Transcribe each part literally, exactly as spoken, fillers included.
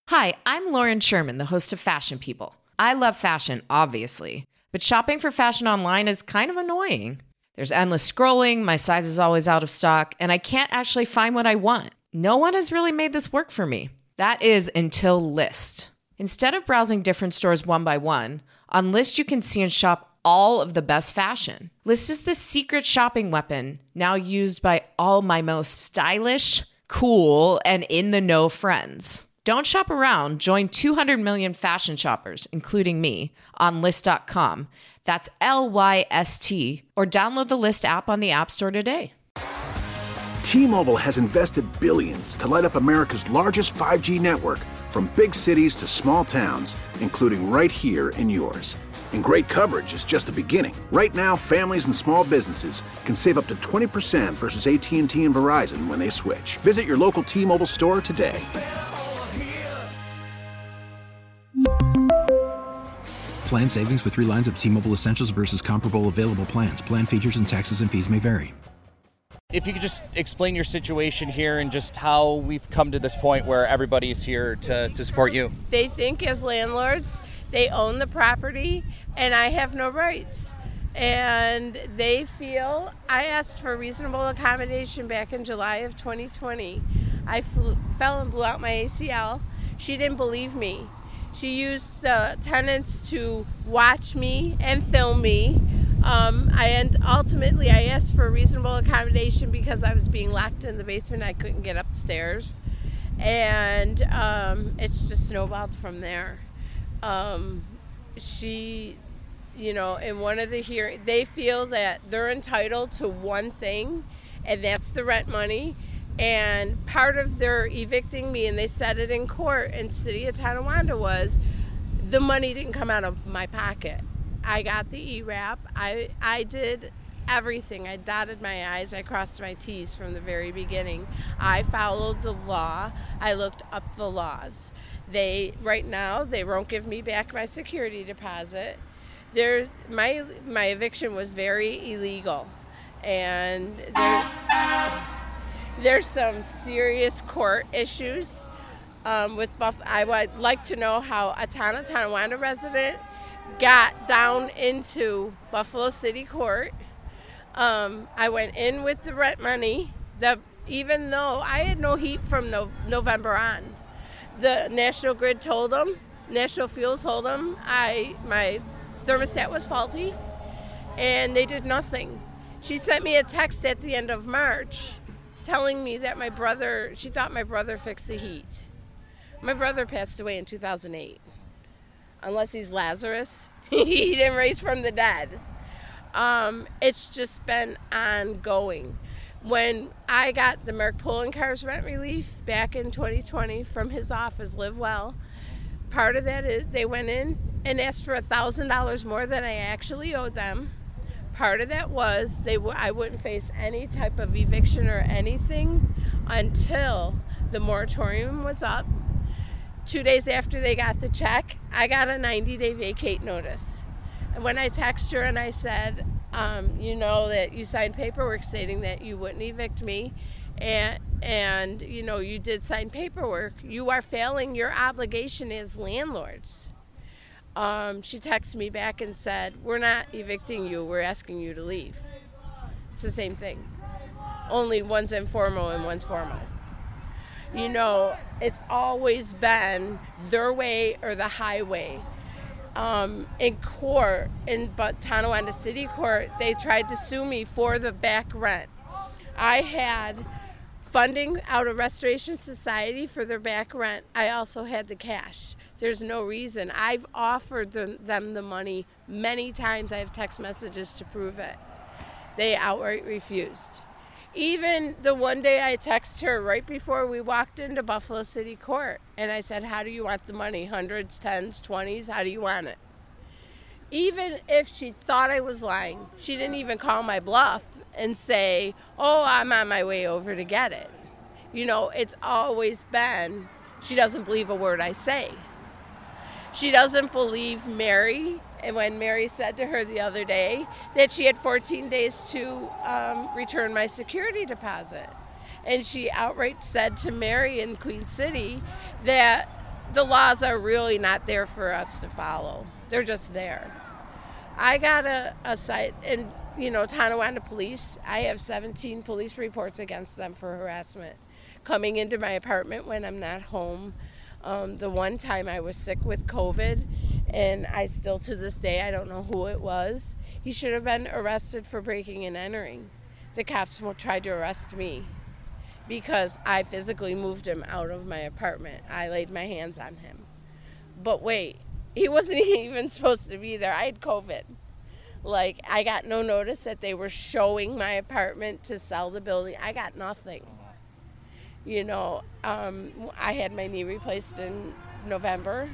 Hi, I'm Lauren Sherman, the host of Fashion People. I love fashion, obviously, but shopping for fashion online is kind of annoying. There's endless scrolling, my size is always out of stock, and I can't actually find what I want. No one has really made this work for me. That is until Lyst. Instead of browsing different stores one by one, on Lyst you can see and shop all of the best fashion. Lyst is the secret shopping weapon now used by all my most stylish, cool, and in-the-know friends. Don't shop around. Join two hundred million fashion shoppers, including me, on Lyst dot com. That's L Y S T, or download the Lyst app on the App Store today. T-Mobile has invested billions to light up America's largest five G network, from big cities to small towns, including right here in yours. And great coverage is just the beginning. Right now, families and small businesses can save up to twenty percent versus A T and T and Verizon when they switch. Visit your local T-Mobile store today. Plan savings with three lines of T-Mobile Essentials versus comparable available plans. Plan features and taxes and fees may vary. If you could just explain your situation here and just how we've come to this point where everybody's here to, to support you. They think as landlords, they own the property and I have no rights. And they feel, I asked for reasonable accommodation back in July of twenty twenty. I flew, fell and blew out my A C L. She didn't believe me. She used uh, tenants to watch me and film me. Um, I and ultimately I asked for reasonable accommodation because I was being locked in the basement. I couldn't get upstairs, and um, it's just snowballed from there. Um, she, you know, in one of the hearings, they feel that they're entitled to one thing, and that's the rent money. And part of their evicting me, and they said it in court in City of Tonawanda, was the money didn't come out of my pocket. I got the E RAP. I, I did everything. I dotted my I's. I crossed my T's from the very beginning. I followed the law. I looked up the laws. They, right now, they won't give me back my security deposit. There, my, my eviction was very illegal. And there... There's some serious court issues um, with Buff. I would like to know how a Tana Tonawanda resident got down into Buffalo City Court. Um, I went in with the rent money, the, even though I had no heat from no, November on. The National Grid told them, National Fuel told them I, my thermostat was faulty, and they did nothing. She sent me a text at the end of March telling me that my brother, she thought my brother fixed the heat. My brother passed away in two thousand eight. Unless he's Lazarus, he didn't raise from the dead. Um, it's just been ongoing. When I got the Merck Poloncarz rent relief back in twenty twenty from his office, Live Well, part of that is they went in and asked for one thousand dollars more than I actually owed them. Part of that was they w- I wouldn't face any type of eviction or anything until the moratorium was up. Two days after they got the check, I got a ninety-day vacate notice. And when I texted her and I said, um, you know that you signed paperwork stating that you wouldn't evict me, and, and you know you did sign paperwork, you are failing your obligation as landlords. Um, she texted me back and said, we're not evicting you, we're asking you to leave. It's the same thing. Only one's informal and one's formal. You know, it's always been their way or the highway. Um, in court, in but Tonawanda City Court, they tried to sue me for the back rent. I had funding out of Restoration Society for their back rent. I also had the cash. There's no reason. I've offered them, them the money many times. I have text messages to prove it. They outright refused. Even the one day I texted her right before we walked into Buffalo City Court, and I said, how do you want the money? Hundreds, tens, twenties, how do you want it? Even if she thought I was lying, she didn't even call my bluff and say, oh, I'm on my way over to get it. You know, it's always been, she doesn't believe a word I say. She doesn't believe Mary, and when Mary said to her the other day that she had fourteen days to um, return my security deposit. And she outright said to Mary in Queen City that the laws are really not there for us to follow. They're just there. I got a, a site, and you know, Tonawanda Police, I have seventeen police reports against them for harassment. Coming into my apartment when I'm not home. Um, the one time I was sick with COVID, and I still to this day, I don't know who it was. He should have been arrested for breaking and entering. The cops tried to arrest me because I physically moved him out of my apartment. I laid my hands on him. But wait, he wasn't even supposed to be there. I had COVID. Like, I got no notice that they were showing my apartment to sell the building. I got nothing. You know, um, I had my knee replaced in November.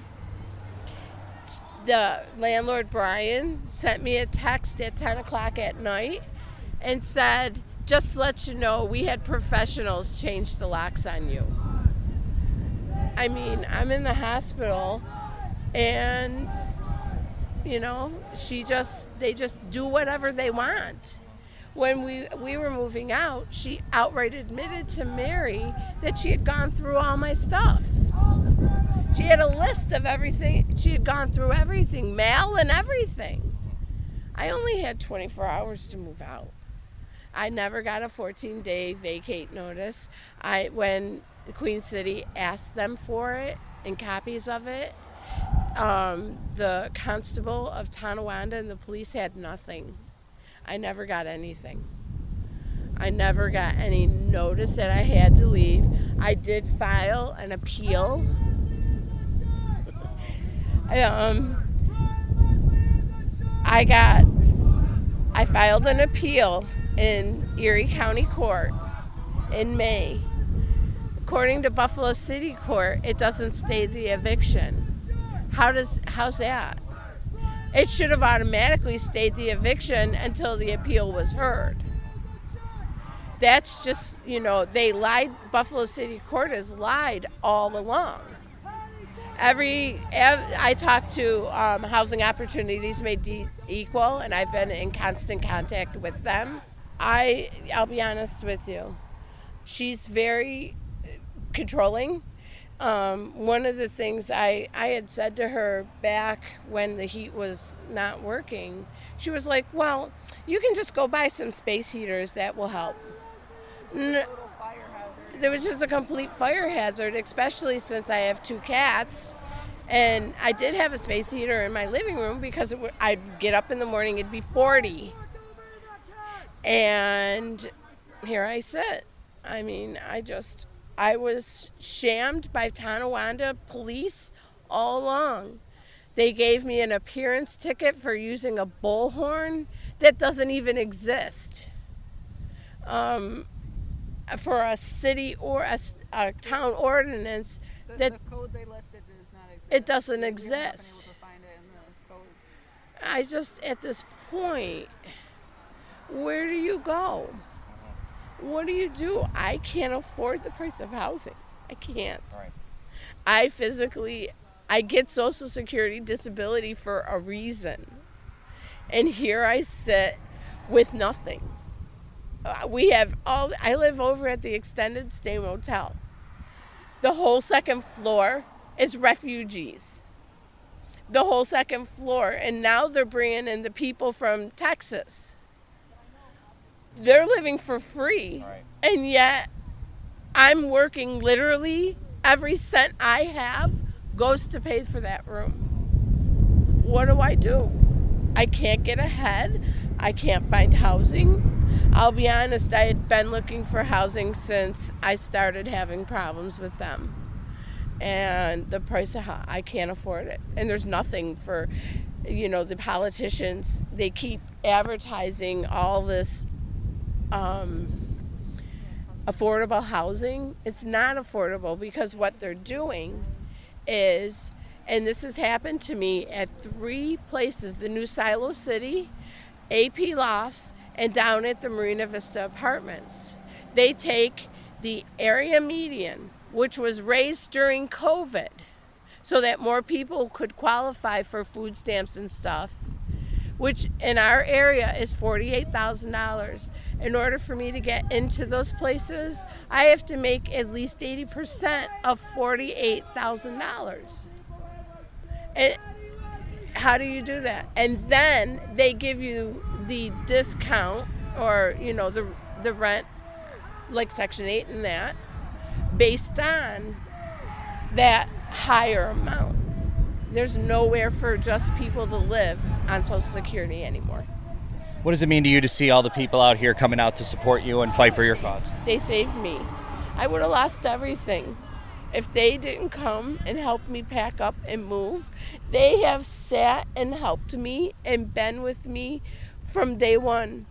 The landlord, Brian, sent me a text at ten o'clock at night and said, just to let you know, we had professionals change the locks on you. I mean, I'm in the hospital, and, you know, she just, they just do whatever they want. When we, we were moving out, she outright admitted to Mary that she had gone through all my stuff. She had a list of everything. She had gone through everything, mail and everything. I only had twenty-four hours to move out. I never got a fourteen-day vacate notice. I, when Queen City asked them for it and copies of it, um, the constable of Tonawanda and the police had nothing. I never got anything. I never got any notice that I had to leave. I did file an appeal. um, I got, I filed an appeal in Erie County Court in May. According to Buffalo City Court, it doesn't stay the eviction. How does, how's that? It should have automatically stayed the eviction until the appeal was heard. That's just, you know, they lied. Buffalo City Court has lied all along. Every, I talked to um, Housing Opportunities Made Equal, and I've been in constant contact with them. I, I'll be honest with you, she's very controlling. Um, one of the things I, I had said to her back when the heat was not working, she was like, well, you can just go buy some space heaters, that will help. N- there was just a complete fire hazard, especially since I have two cats. And I did have a space heater in my living room because it would, I'd get up in the morning, it'd be forty. And here I sit. I mean, I just... I was shammed by Tonawanda police all along. They gave me an appearance ticket for using a bullhorn that doesn't even exist. Um, for a city or a, a town ordinance, the, that the code they listed does not exist. It doesn't We exist. haven't been able to find it in the codes. I just, at this point, where do you go? What do you do? I can't afford the price of housing. I can't. Right. I physically, I get Social Security disability for a reason. And here I sit with nothing. Uh, we have all, I live over at the Extended Stay Motel. The whole second floor is refugees. The whole second floor. And now they're bringing in the people from Texas. They're living for free, right. And yet I'm working literally every cent I have goes to pay for that room. What do I do? I can't get ahead. I can't find housing. I'll be honest, I had been looking for housing since I started having problems with them. And the price of housing, I can't afford it. And there's nothing for, you know, the politicians. They keep advertising all this Um, affordable housing. It's not affordable because what they're doing is, and this has happened to me at three places, the new Silo City, A P Lofts, and down at the Marina Vista Apartments. They take the area median, which was raised during COVID, so that more people could qualify for food stamps and stuff, which in our area is forty-eight thousand dollars. In order for me to get into those places, I have to make at least eighty percent of forty-eight thousand dollars. And how do you do that? And then they give you the discount, or, you know, the the rent, like Section eight and that, based on that higher amount. There's nowhere for just people to live on Social Security anymore. What does it mean to you to see all the people out here coming out to support you and fight for your cause? They saved me. I would have lost everything if they didn't come and help me pack up and move. They have sat and helped me and been with me from day one.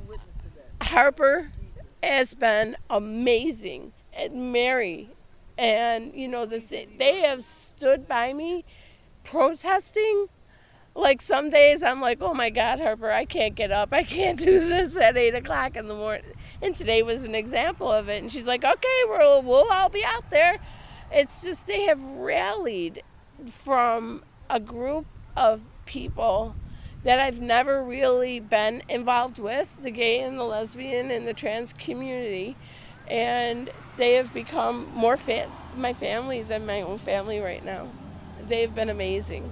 Harper has been amazing, and Mary, and you know, the th- they have stood by me protesting. Like some days I'm like, oh my God, Harper, I can't get up. I can't do this at eight o'clock in the morning. And today was an example of it. And she's like, okay, we'll, we'll all be out there. It's just they have rallied from a group of people that I've never really been involved with, the gay and the lesbian and the trans community. And they have become more fa- my family than my own family right now. They've been amazing.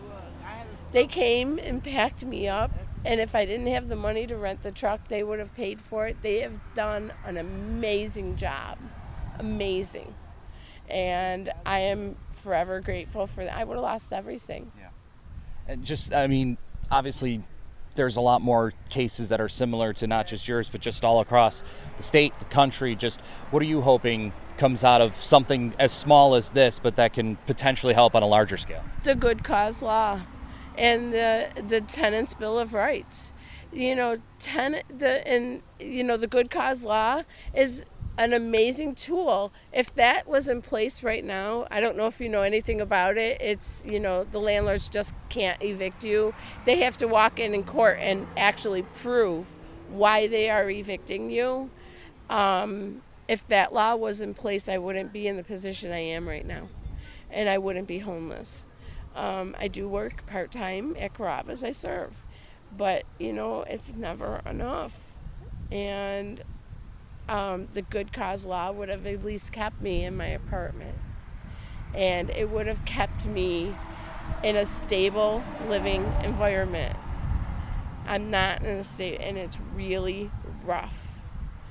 They came and packed me up, and if I didn't have the money to rent the truck, they would have paid for it. They have done an amazing job. Amazing. And I am forever grateful for that. I would have lost everything. Yeah. And just, I mean, obviously there's a lot more cases that are similar to not just yours, but just all across the state, the country. Just what are you hoping comes out of something as small as this, but that can potentially help on a larger scale? The good cause law and the the Tenants' Bill of Rights. You know, ten, the and you know the good cause law is an amazing tool. If that was in place right now, I don't know if you know anything about it. It's, you know, the landlords just can't evict you. They have to walk in in court and actually prove why they are evicting you. Um, if that law was in place, I wouldn't be in the position I am right now, and I wouldn't be homeless. Um, I do work part-time at Carrabba's. I serve, but, you know, it's never enough. And Um, the good cause law would have at least kept me in my apartment, and it would have kept me in a stable living environment. I'm not in a state, and it's really rough.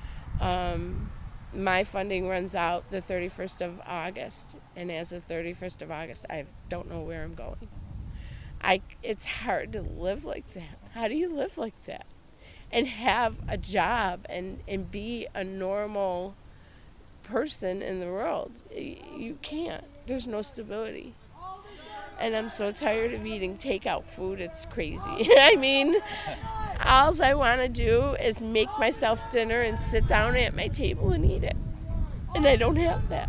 Um, my funding runs out the thirty-first of August, and as of thirty-first of August, I don't know where I'm going. I, it's hard to live like that. How do you live like that? And have a job and, and be a normal person in the world. You can't. There's no stability. And I'm so tired of eating takeout food, it's crazy. I mean, all I want to do is make myself dinner and sit down at my table and eat it. And I don't have that.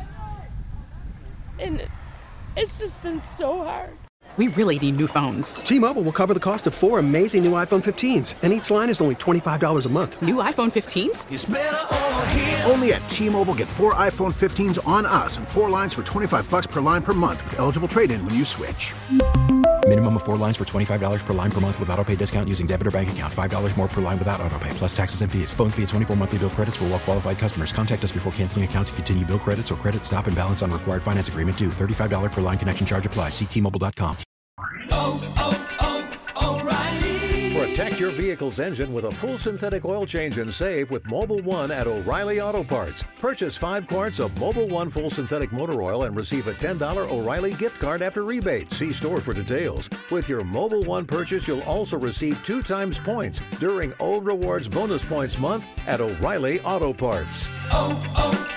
And it's just been so hard. We really need new phones. T-Mobile will cover the cost of four amazing new iPhone fifteens, and each line is only twenty-five dollars a month. New iPhone fifteens? It's better over here. Only at T-Mobile, get four iPhone fifteens on us and four lines for twenty-five bucks per line per month with eligible trade-in when you switch. Minimum of four lines for twenty-five dollars per line per month with autopay discount using debit or bank account. five dollars more per line without autopay, plus taxes and fees. Phone fee at twenty-four monthly bill credits for well-qualified customers. Contact us before canceling account to continue bill credits or credit stop and balance on required finance agreement due. thirty-five dollars per line connection charge applies. See T Mobile dot com. Oh, oh, oh, O'Reilly. Protect your vehicle's engine with a full synthetic oil change and save with Mobil one at O'Reilly Auto Parts. Purchase five quarts of Mobil one full synthetic motor oil and receive a ten dollars O'Reilly gift card after rebate. See store for details. With your Mobil one purchase, you'll also receive two times points during O Rewards Bonus Points Month at O'Reilly Auto Parts. Oh,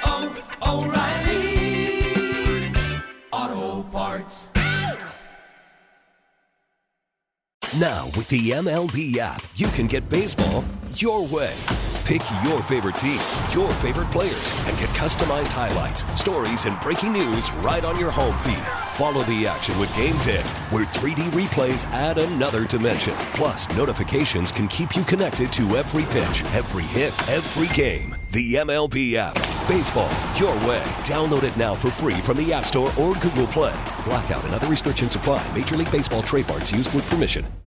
oh, oh, O'Reilly Auto Parts. Now, with the M L B app, you can get baseball your way. Pick your favorite team, your favorite players, and get customized highlights, stories, and breaking news right on your home feed. Follow the action with Game ten, where three D replays add another dimension. Plus, notifications can keep you connected to every pitch, every hit, every game. The M L B app. Baseball your way. Download it now for free from the App Store or Google Play. Blackout and other restrictions apply. Major League Baseball trademarks used with permission.